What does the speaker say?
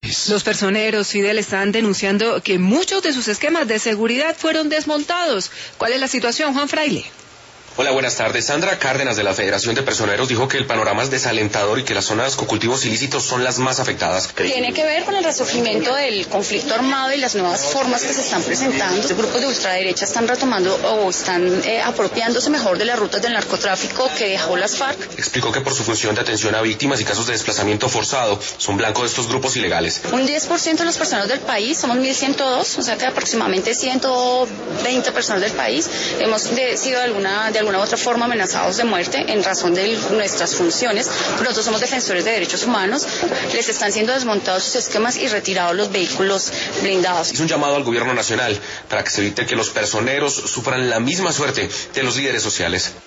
Los personeros Fidel están denunciando que muchos de sus esquemas de seguridad fueron desmontados. ¿Cuál es la situación, Juan Fraile? Hola, buenas tardes. Sandra Cárdenas de la Federación de Personeros dijo que el panorama es desalentador y que las zonas con cultivos ilícitos son las más afectadas. Tiene que ver con el resurgimiento del conflicto armado y las nuevas formas que se están presentando. Los grupos de ultraderecha están retomando o están apropiándose mejor de las rutas del narcotráfico que dejó las FARC. Explicó que por su función de atención a víctimas y casos de desplazamiento forzado son blanco de estos grupos ilegales. Un 10% de las personas del país, somos 1.102, o sea que aproximadamente 120 personas del país hemos sido de alguna u otra forma amenazados de muerte en razón de nuestras funciones. Nosotros somos defensores de derechos humanos, les están siendo desmontados sus esquemas y retirados los vehículos blindados. Es un llamado al gobierno nacional para que se evite que los personeros sufran la misma suerte de los líderes sociales.